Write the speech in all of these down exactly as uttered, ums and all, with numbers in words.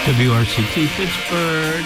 W R C T Pittsburgh.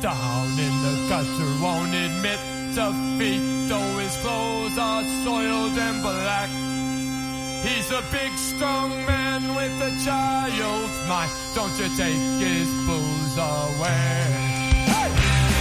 down in the gutter, won't admit defeat, though his clothes are soiled and black. He's a big, strong man with a child's mind. Don't you take his booze away. Hey!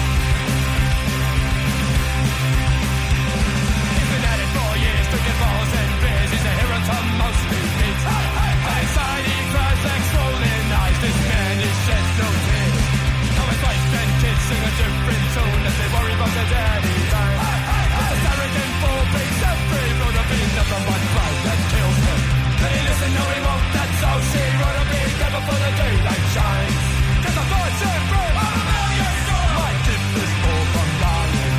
He's been at it for years, drinking balls and beers. He's a hero to most who meets. Hey, hey, hey. Inside he cries like swollen eyes. This man is shed no tears. Now his wife and kids sing a different tune as they worry about their daddy time. Hey, hey, hey. But this arrogant fool breaks every road of being nothing but pride that kills him. Can he listen? No, he won't. That's how she wrote a big never for the daylight shines. Cause the thoughts and breath of a million souls might keep this fool from dying.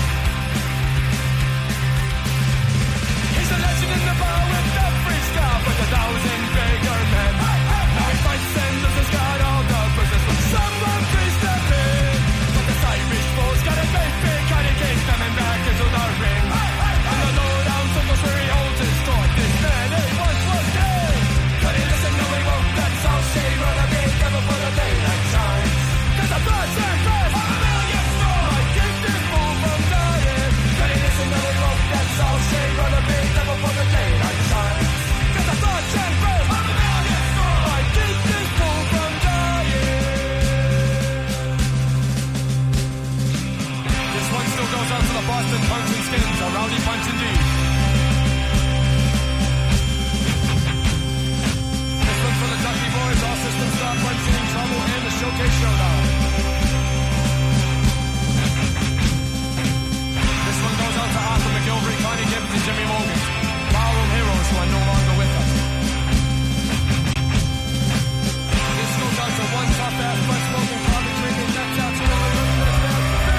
He's a legend in the bar with every scar for the thousand bigger men. Now he fights and loses, got all the bruises from someone please step in. But this Irish fool's got a great big kind of case coming back into the ring. And the low-down circles where he holds his sword. This man he once was dead. Could he listen? No, he won't. That's how she wrote a big devil for the daylight shines. Cause the thoughts and breath of a million souls might keep this fool from dying. Could he listen? No, he won't. That's how she wrote a big devil for the daylight shines. Cause the thoughts and breath of a million souls might keep this fool from dying. This one still goes out to the Boston punks and skins, a rowdy punch indeed. This one's for the Ducky Boys, all systems stop, Unseen Trouble, and the Showcase Showdown. This one goes out to Arthur McGilvery, Connie Gibbons, and Jimmy Morgan, ballroom heroes who are no longer with us. This goes out to one tough-ass, front-smoking, coffee drinking, necked out to all the women that's there.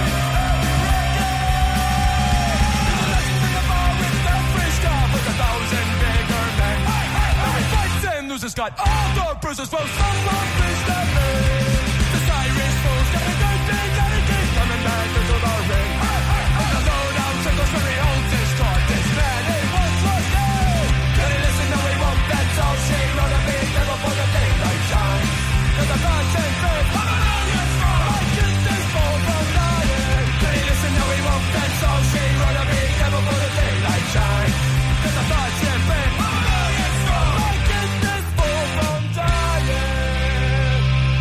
With a thousand bigger men. Now he fights and loses, got all the bruises. Well, someone please step in. This Irish fool's got a good thing that he keeps coming back into the ring. And the low-down circles where he holds his sword. This man, he once was dead. Can he listen? No, he won't. That's all she wrote a big devil for the daylight shines. Cause the thoughts and faith of a million strong might keep this fool from dying. Can he listen? No, he won't. That's all she wrote a big devil for the daylight shines. Cause the thoughts and faith of a million strong might keep this fool from dying.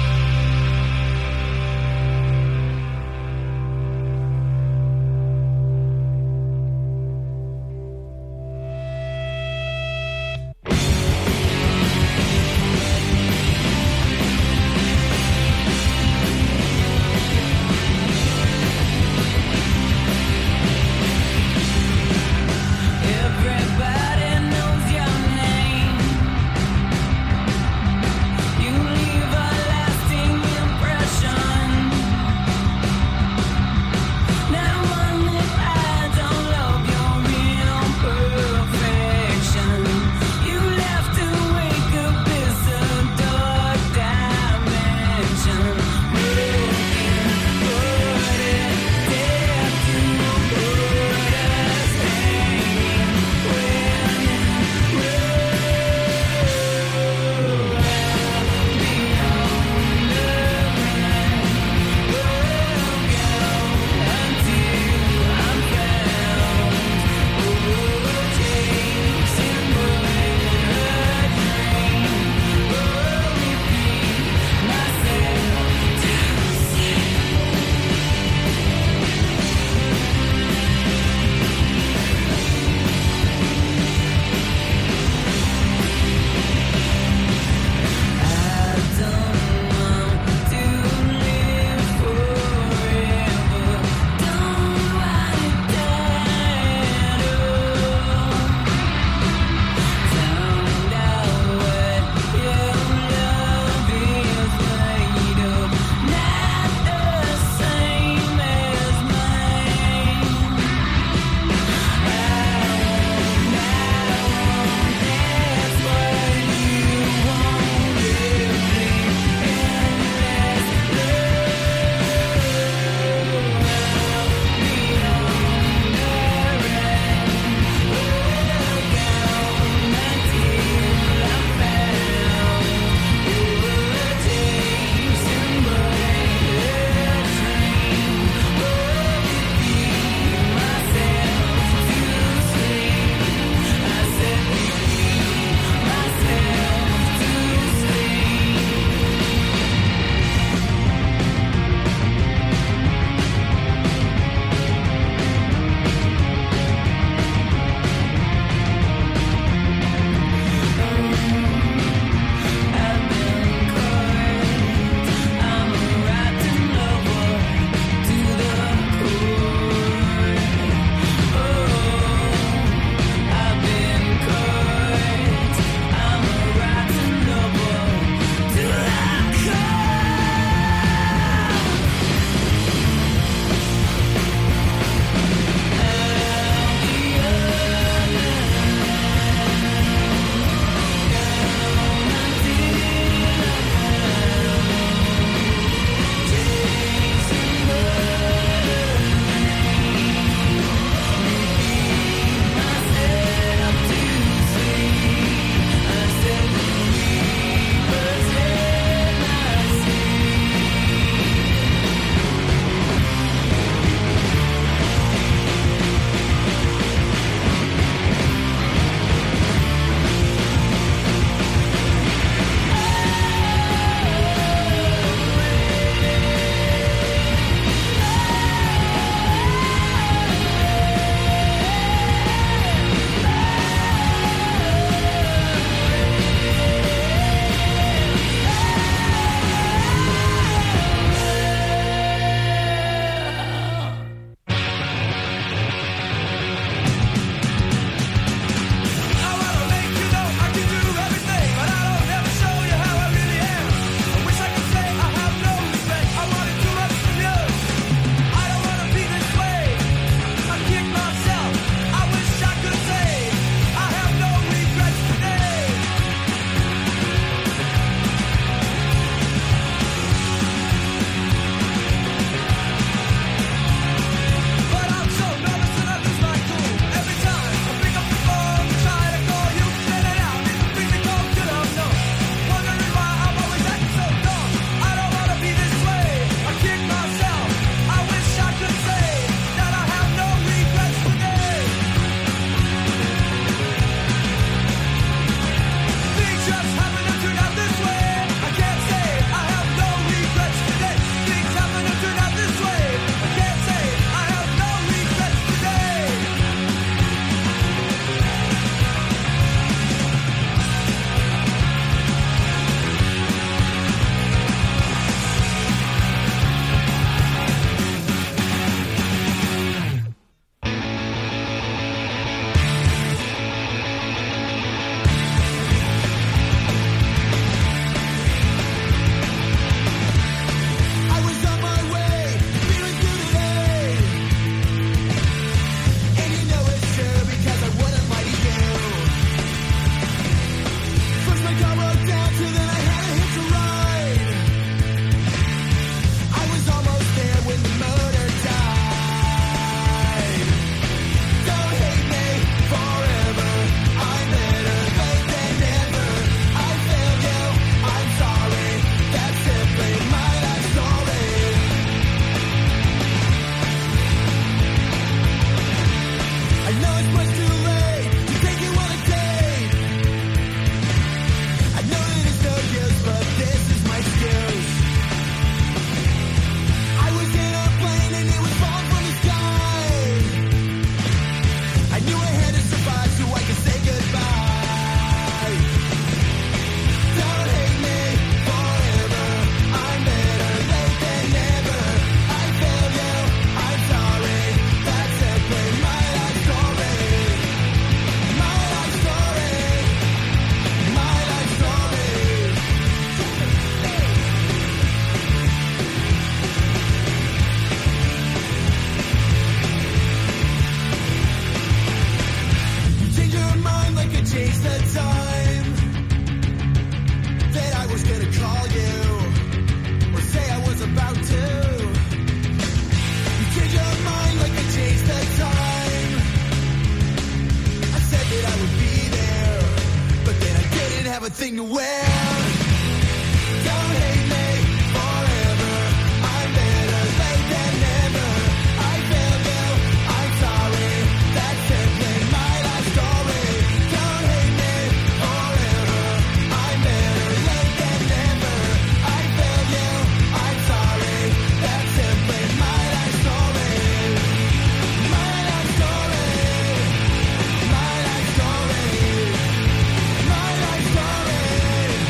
everything to wear. Don't hate me forever. I'm better late than never. I failed you, I'm sorry. That's simply my life story. Don't hate me forever. I'm better late than never. I failed you, I'm sorry. That's simply my life story. My life story. My life story. My life story.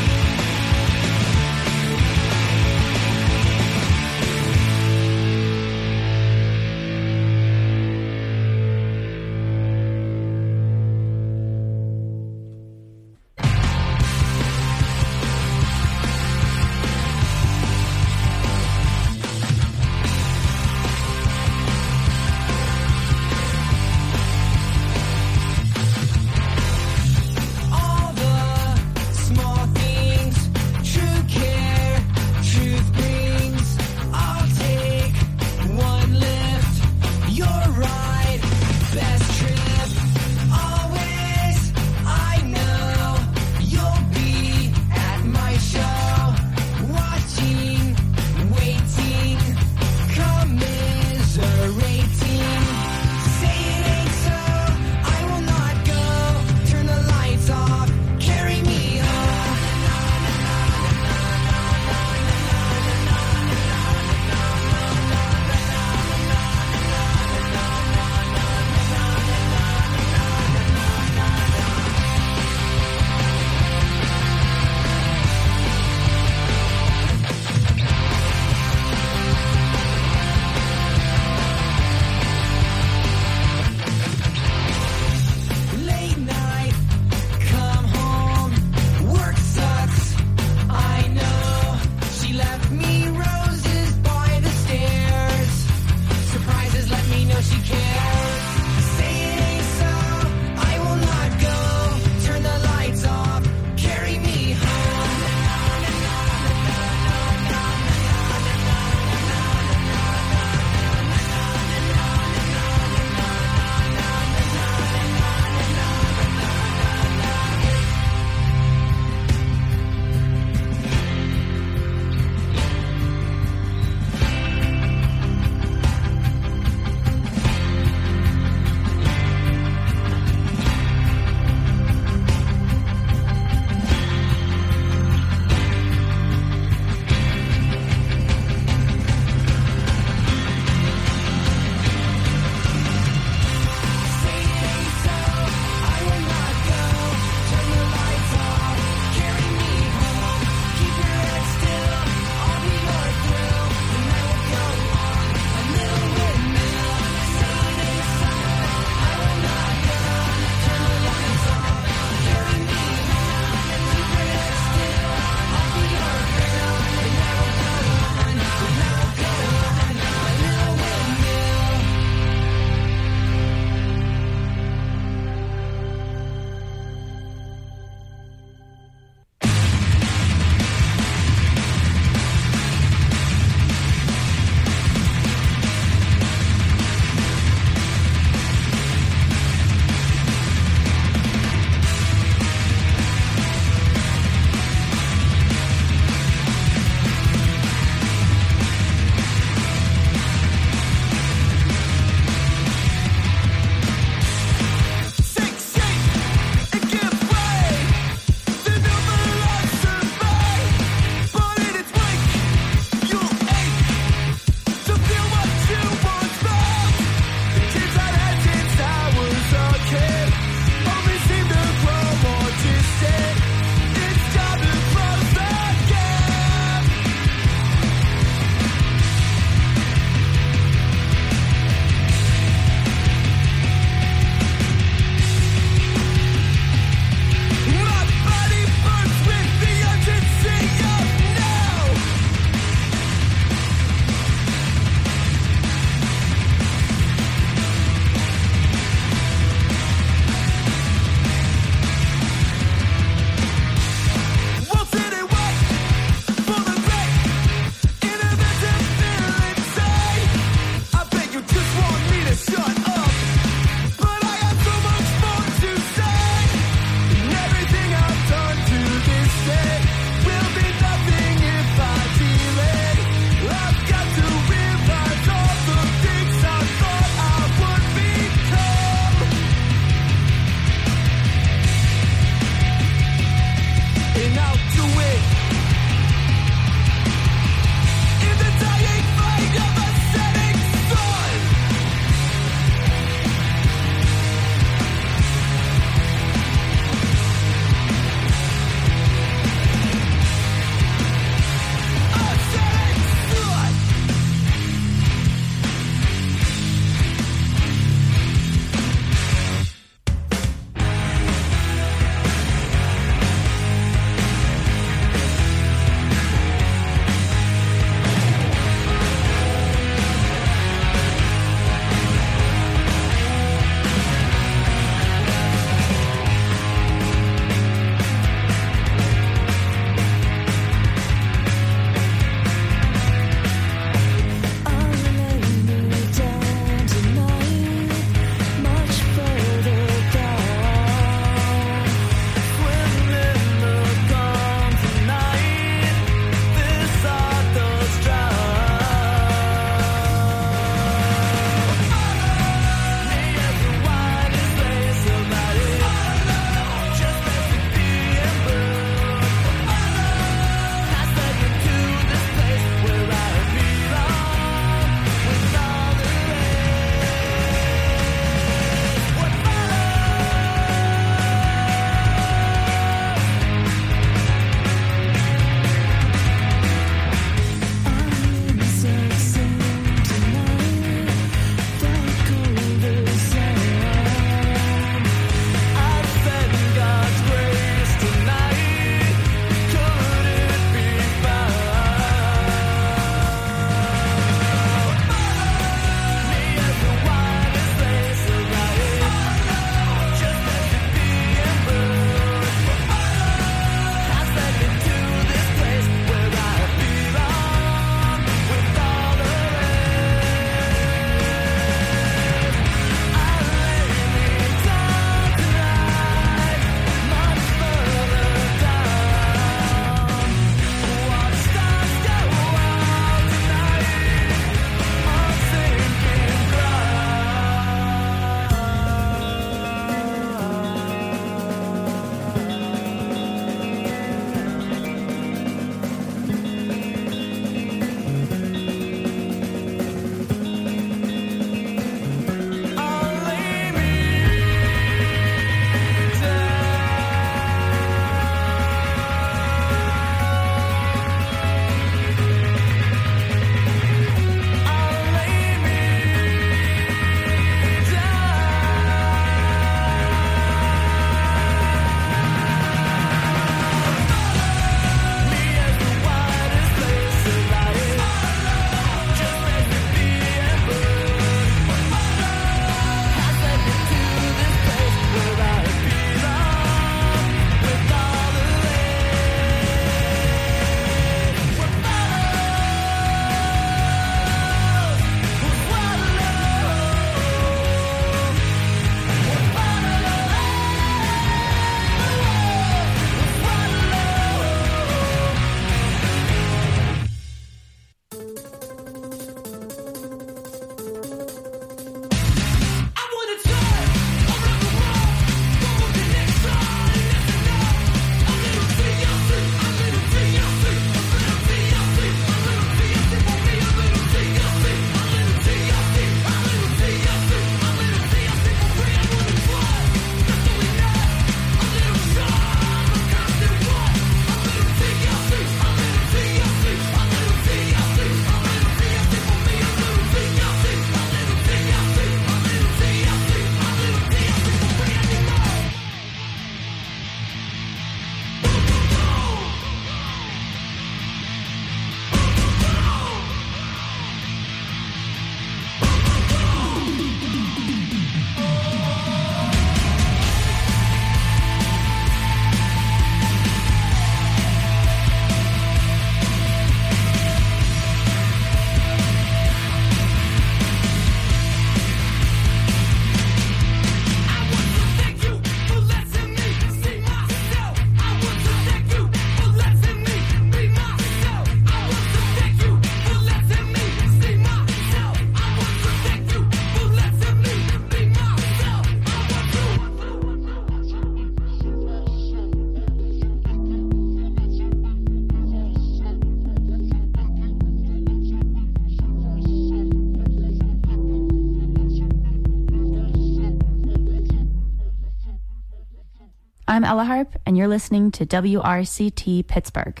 I'm Ella Harp, and you're listening to W R C T Pittsburgh.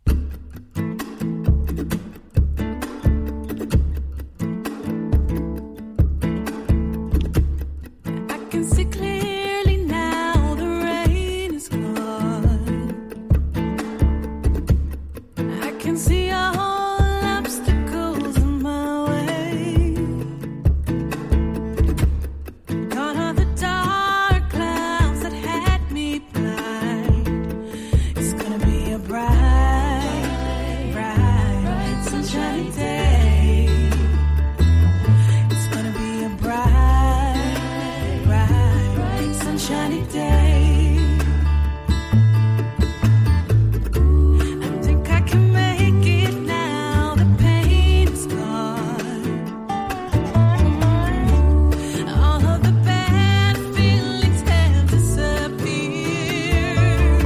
I can see clearly now the rain is gone. I can see all obstacles in my way. Gone are the dark clouds that had me blind. It's gonna be a bright, bright, sunshiny day. It's gonna be a bright, bright, sunshiny day. I think I can make it now. The pain is gone. All of the bad feelings have disappeared.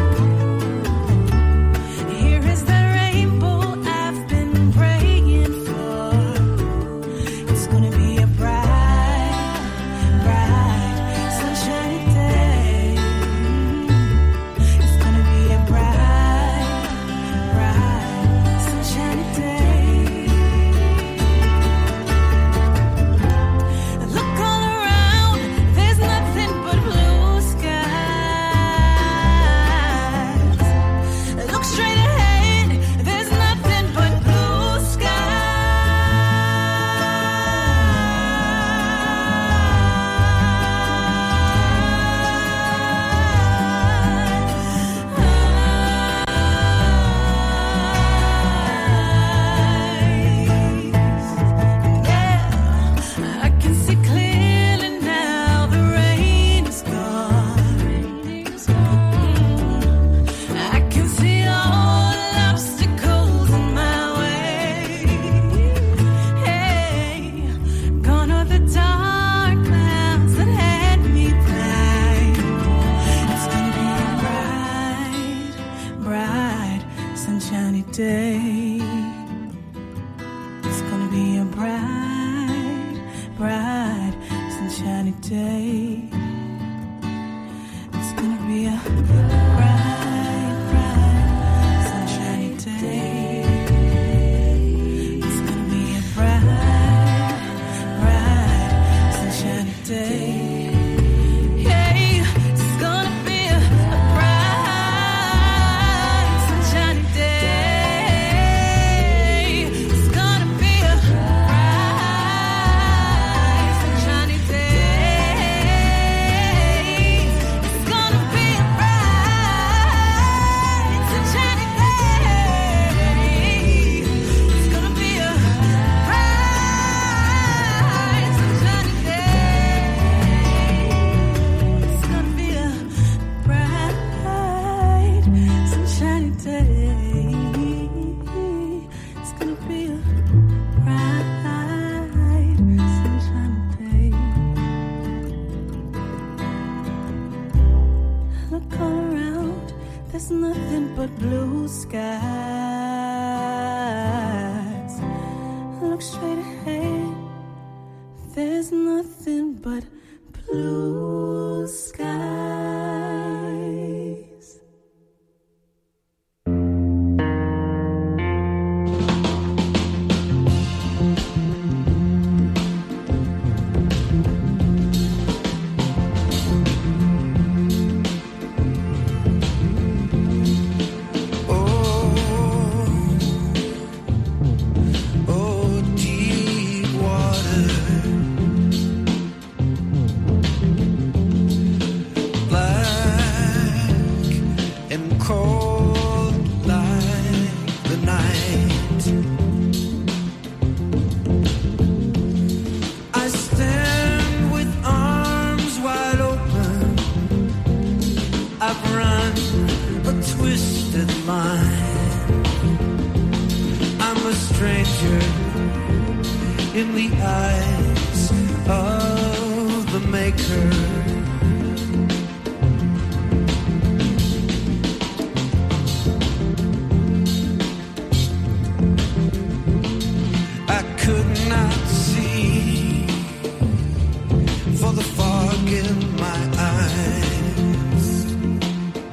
Here is the rainbow I've been praying for. It's gonna be a bright, bright, sunshiny day. It's gonna be a bright, bright, sunshiny day. Look all around, there's nothing but blue skies. Look straight ahead, there's nothing but blue skies. I can see clearly now. The rain is gone. I can see all obstacles in my way. Hey, gone are the dark clouds that had me blind. It's gonna be a bright, bright, sunshiny day. It's gonna be a bright, bright, sunshiny day. It's gonna be a bright, bright, sunshiny day. It's gonna be a bright, bright, sunshiny day. Hey, it's gonna be a, a bright, sunshiny day. It's gonna be a bright, sunshiny day. It's gonna be a bright, sunshiny day. It's gonna be a bright, sunshiny day. It's gonna be a bright, sunshiny day. It's gonna be a bright, sunshiny day. Look all around, there's nothing but blue skies. Look straight ahead, there's nothing but blue skies. Oh, deep water, black and cold like the night. I stand with arms wide open. I've run a twisted line. I'm a stranger in the eyes of the Maker. I could not see for the fog in my eyes.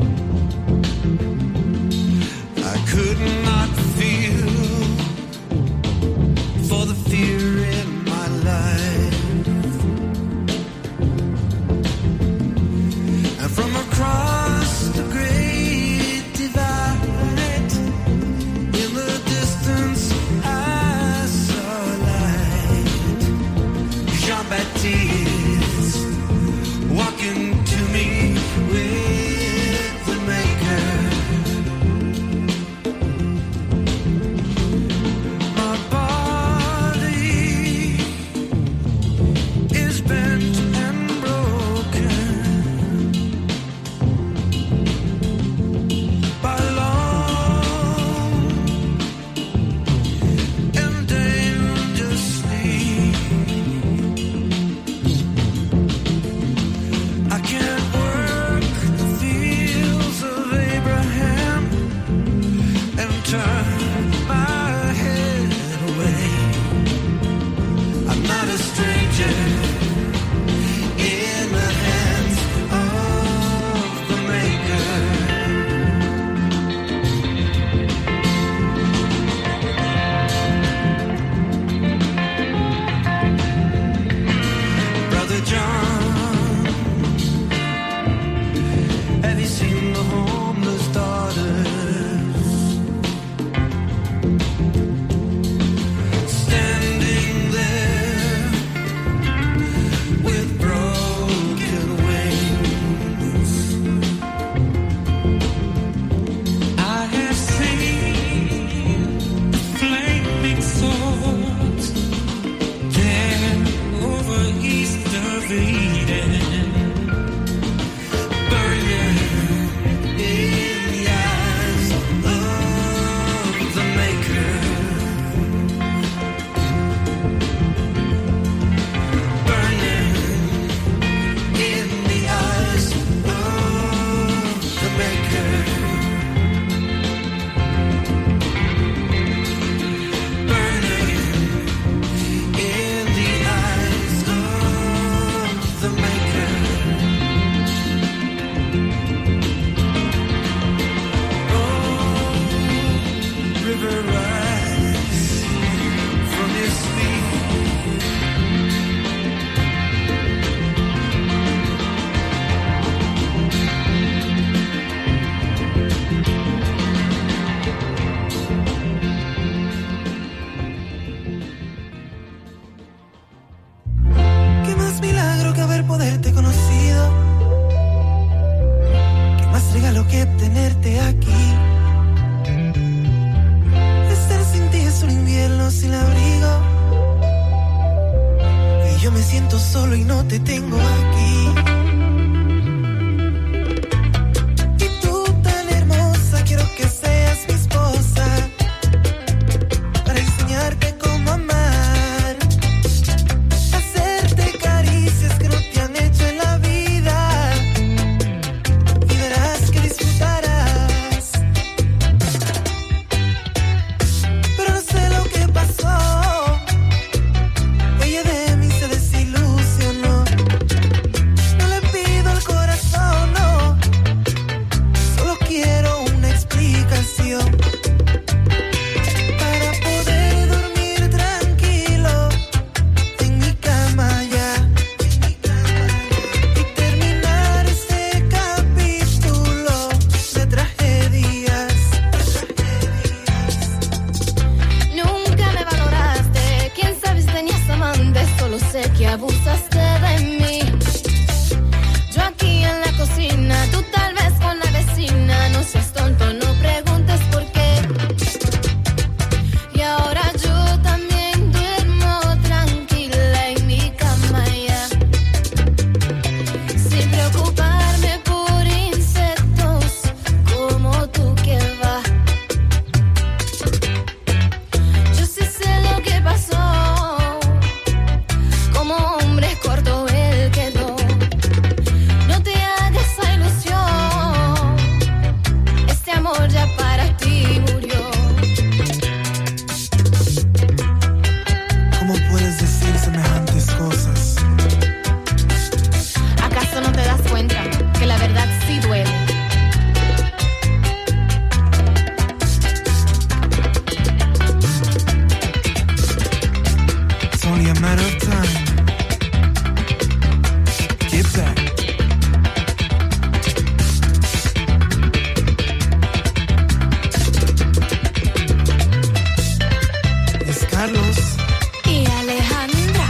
Luz y Alejandra.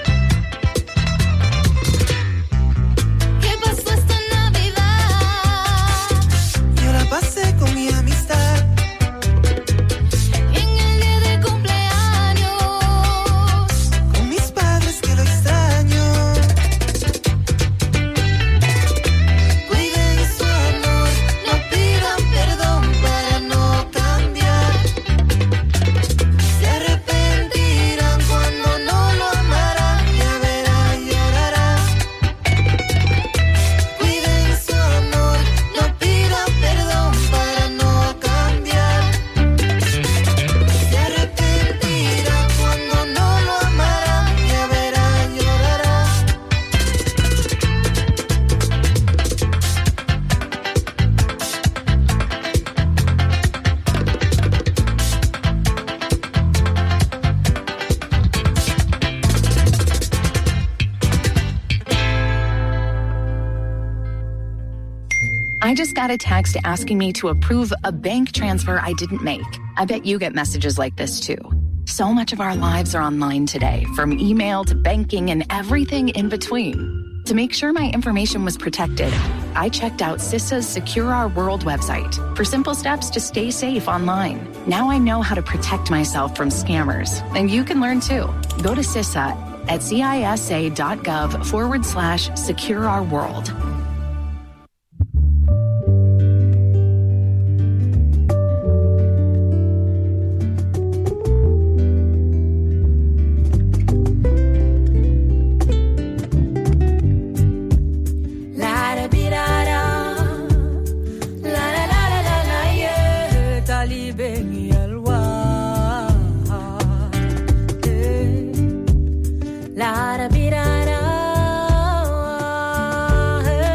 ¿Qué pasó esta Navidad? Yo la pasé con mi amistad. En el día de cumpleaños, Con mis padres que lo extraño. cuiden su amor, no pidan perdón para no cambiar. Se arrepentirán cuando no lo amarán, ya verán, llorarán. Cuiden su amor, no pidan perdón para no cambiar. Se arrepentirán cuando no lo amarán, ya verán, llorarán. I just got a text asking me to approve a bank transfer I didn't make. I bet you get messages like this too. So much of our lives are online today, from email to banking and everything in between. To make sure my information was protected, I checked out CISA's Secure Our World website for simple steps to stay safe online. Now I know how to protect myself from scammers, and you can learn too. Go to CISA at cisa.gov forward slash secure our world. La da bi da da, la la la la la la, yeah. Taliban yalwa, eh. La da bi da da, eh.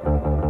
Bye.